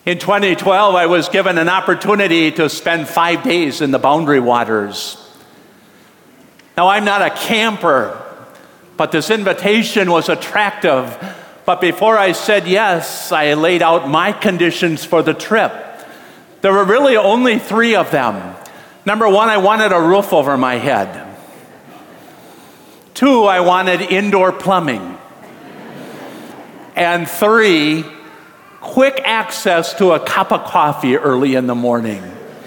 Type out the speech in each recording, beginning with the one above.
In 2012, I was given an opportunity to spend 5 days in the Boundary Waters. Now, I'm not a camper, but this invitation was attractive. But before I said yes, I laid out my conditions for the trip. There were really only 3 of them. Number 1, I wanted a roof over my head. 2, I wanted indoor plumbing. And 3, quick access to a cup of coffee early in the morning.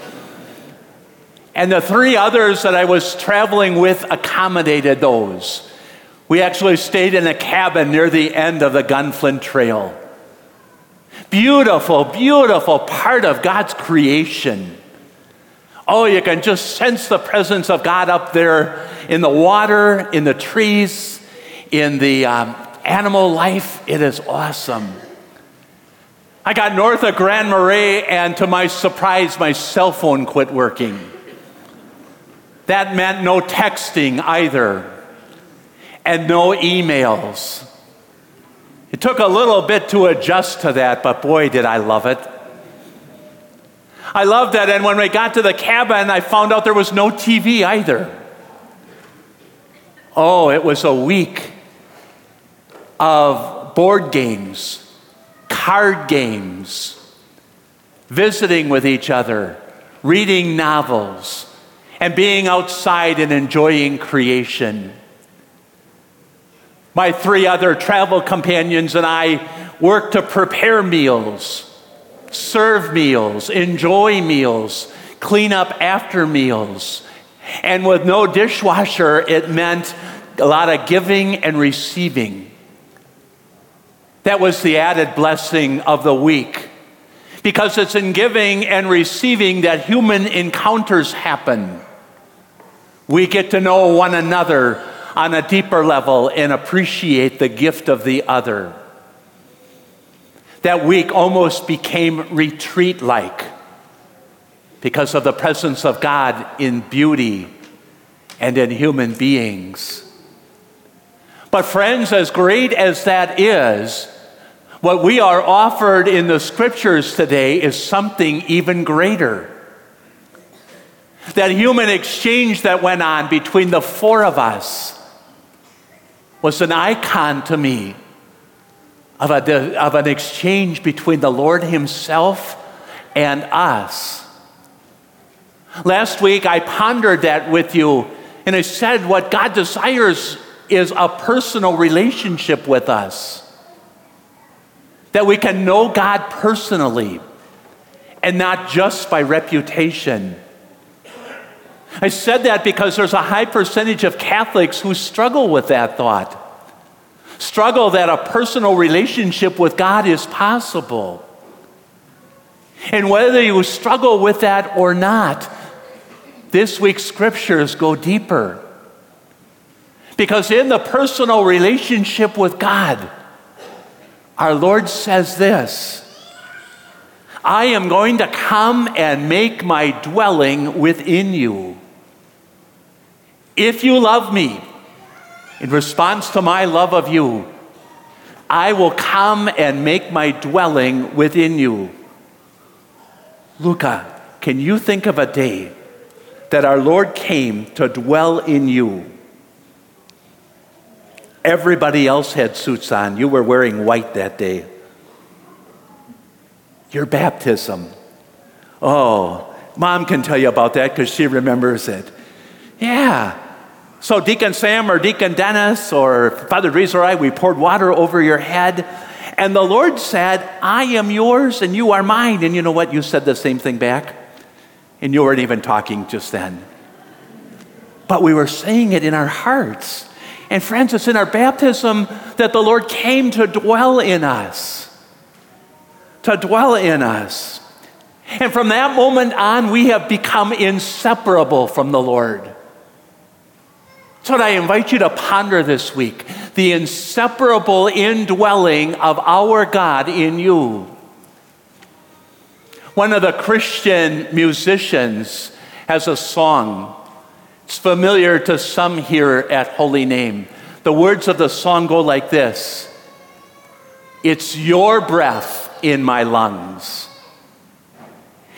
And the 3 others that I was traveling with accommodated those. We actually stayed in a cabin near the end of the Gunflint Trail. Beautiful, beautiful part of God's creation. Oh, you can just sense the presence of God up there in the water, in the trees, in the animal life. It is awesome. I got north of Grand Marais, and to my surprise, my cell phone quit working. That meant no texting either, and no emails. It took a little bit to adjust to that, but boy, did I love it. I loved it, and when we got to the cabin, I found out there was no TV either. Oh, it was a week of board games, card games, visiting with each other, reading novels, and being outside and enjoying creation. My 3 other travel companions and I worked to prepare meals, serve meals, enjoy meals, clean up after meals. And with no dishwasher, it meant a lot of giving and receiving. That was the added blessing of the week, because it's in giving and receiving that human encounters happen. We get to know one another on a deeper level and appreciate the gift of the other. That week almost became retreat-like because of the presence of God in beauty and in human beings. But friends, as great as that is, what we are offered in the scriptures today is something even greater. That human exchange that went on between the 4 of us was an icon to me of an exchange between the Lord himself and us. Last week, I pondered that with you, and I said what God desires is a personal relationship with us. That we can know God personally and not just by reputation. I said that because there's a high percentage of Catholics who struggle with that thought. Struggle that a personal relationship with God is possible. And whether you struggle with that or not, this week's scriptures go deeper. Because in the personal relationship with God, our Lord says this: I am going to come and make my dwelling within you. If you love me, in response to my love of you, I will come and make my dwelling within you. Luca, can you think of a day that our Lord came to dwell in you? Everybody else had suits on. You were wearing white that day. Your baptism. Oh, Mom can tell you about that because she remembers it. Yeah. So Deacon Sam or Deacon Dennis or Father Dries or I, we poured water over your head. And the Lord said, I am yours and you are mine. And you know what? You said the same thing back. And you weren't even talking just then. But we were saying it in our hearts. And friends, it's in our baptism that the Lord came to dwell in us. To dwell in us. And from that moment on, we have become inseparable from the Lord. That's what I invite you to ponder this week. The inseparable indwelling of our God in you. One of the Christian musicians has a song. It's familiar to some here at Holy Name. The words of the song go like this: it's your breath in my lungs.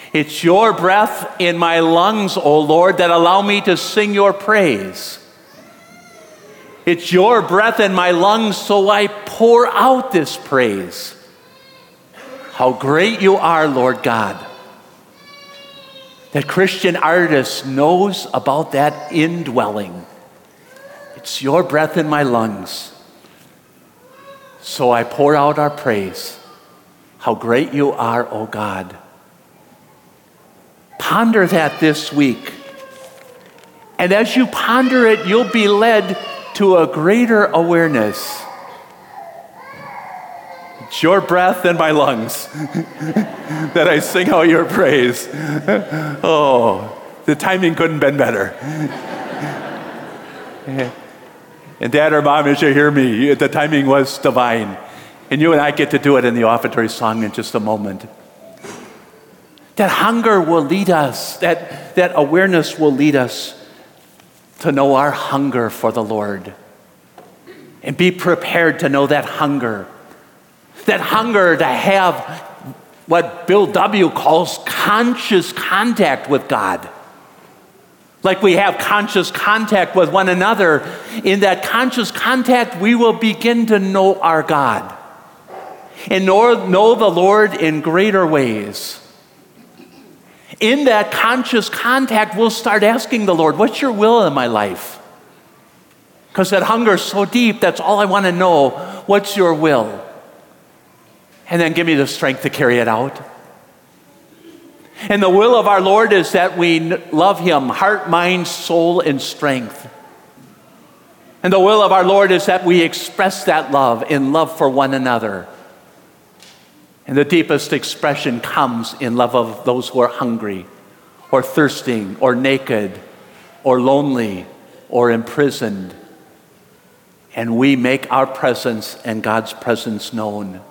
It's your breath in my lungs, O Lord, that allow me to sing your praise. It's your breath in my lungs, so I pour out this praise. How great you are, Lord God. That Christian artist knows about that indwelling. It's your breath in my lungs, so I pour out our praise. How great you are, O God. Ponder that this week. And as you ponder it, you'll be led to a greater awareness. It's your breath in my lungs that I sing out your praise. Oh, the timing couldn't have been better. And Dad or Mom, as you hear me, the timing was divine. And you and I get to do it in the offertory song in just a moment. That hunger will lead us, that awareness will lead us to know our hunger for the Lord. And be prepared to know that hunger. That hunger to have what Bill W. calls conscious contact with God. Like we have conscious contact with one another. In that conscious contact, we will begin to know our God. And know the Lord in greater ways. In that conscious contact, we'll start asking the Lord, what's your will in my life? Because that hunger is so deep, that's all I want to know. What's your will? And then give me the strength to carry it out. And the will of our Lord is that we love him, heart, mind, soul, and strength. And the will of our Lord is that we express that love in love for one another. And the deepest expression comes in love of those who are hungry, or thirsting, or naked, or lonely, or imprisoned. And we make our presence and God's presence known.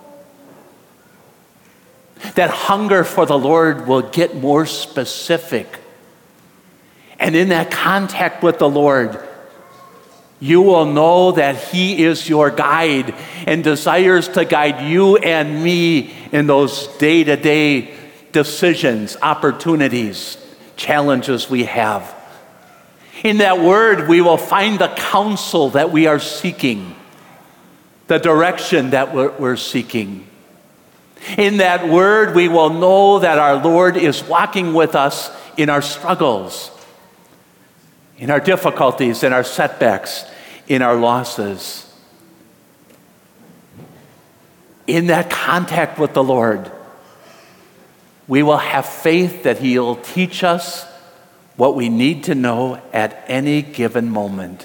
That hunger for the Lord will get more specific. And in that contact with the Lord, you will know that he is your guide and desires to guide you and me in those day-to-day decisions, opportunities, challenges we have. In that word, we will find the counsel that we are seeking, the direction that we're seeking. In that word, we will know that our Lord is walking with us in our struggles, in our difficulties, in our setbacks, in our losses. In that contact with the Lord, we will have faith that he'll teach us what we need to know at any given moment.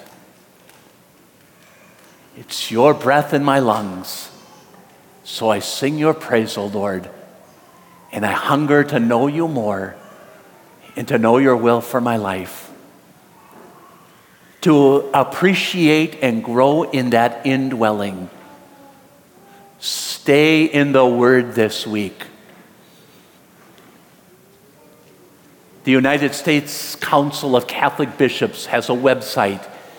It's your breath in my lungs, so I sing your praise, O Lord, and I hunger to know you more and to know your will for my life. To appreciate and grow in that indwelling. Stay in the Word this week. The United States Council of Catholic Bishops has a website,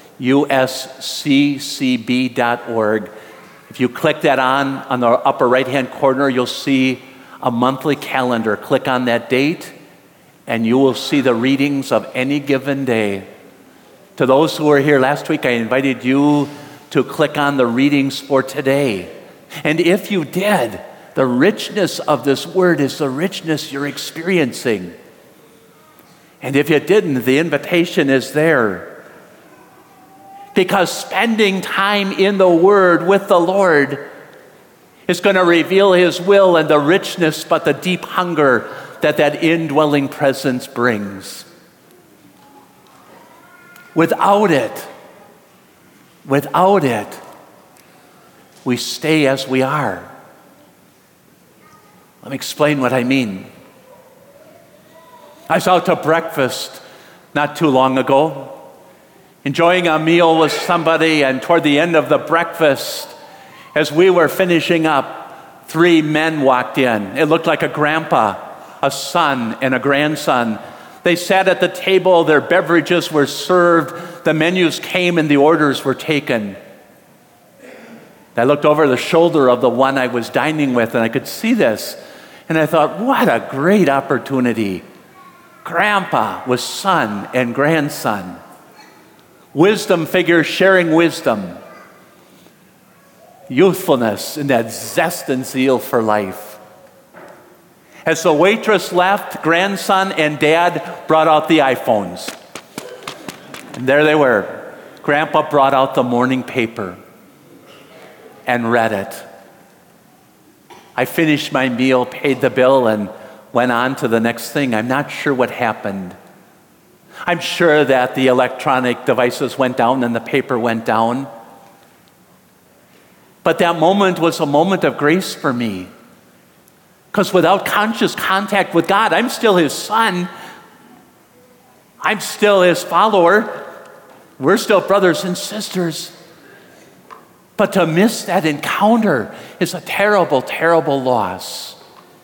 usccb.org. If you click that on the upper right-hand corner, you'll see a monthly calendar. Click on that date, and you will see the readings of any given day. To those who were here last week, I invited you to click on the readings for today. And if you did, the richness of this word is the richness you're experiencing. And if you didn't, the invitation is there. Because spending time in the Word with the Lord is going to reveal His will and the richness, but the deep hunger that indwelling presence brings. Without it, we stay as we are. Let me explain what I mean. I was out to breakfast not too long ago, enjoying a meal with somebody, and toward the end of the breakfast, as we were finishing up, 3 men walked in. It looked like a grandpa, a son, and a grandson. They sat at the table, their beverages were served, the menus came and the orders were taken. I looked over the shoulder of the one I was dining with, and I could see this. And I thought, what a great opportunity. Grandpa with son and grandson. Wisdom figures sharing wisdom. Youthfulness and that zest and zeal for life. As the waitress left, grandson and dad brought out the iPhones. And there they were. Grandpa brought out the morning paper and read it. I finished my meal, paid the bill, and went on to the next thing. I'm not sure what happened. I'm sure that the electronic devices went down and the paper went down. But that moment was a moment of grace for me. Because without conscious contact with God, I'm still his son. I'm still his follower. We're still brothers and sisters. But to miss that encounter is a terrible, terrible loss.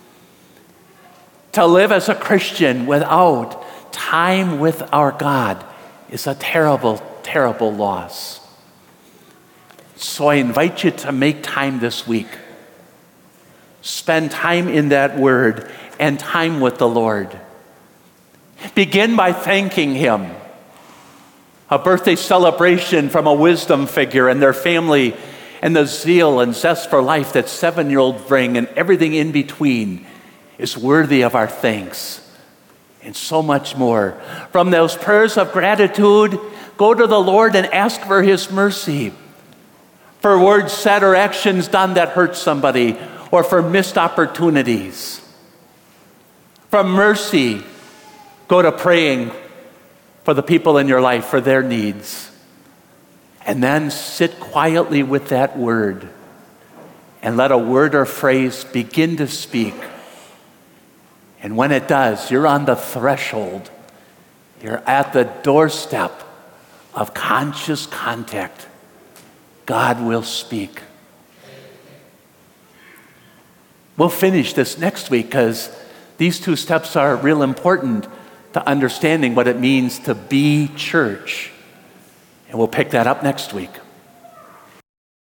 To live as a Christian without time with our God is a terrible, terrible loss. So I invite you to make time this week. Spend time in that word and time with the Lord. Begin by thanking him. A birthday celebration from a wisdom figure and their family and the zeal and zest for life that 7-year-olds bring and everything in between is worthy of our thanks and so much more. From those prayers of gratitude, go to the Lord and ask for his mercy for words said or actions done that hurt somebody or for missed opportunities. From mercy, go to praying for the people in your life, for their needs. And then sit quietly with that word and let a word or phrase begin to speak. And when it does, you're on the threshold. You're at the doorstep of conscious contact. God will speak. We'll finish this next week because these 2 steps are real important to understanding what it means to be church. And we'll pick that up next week.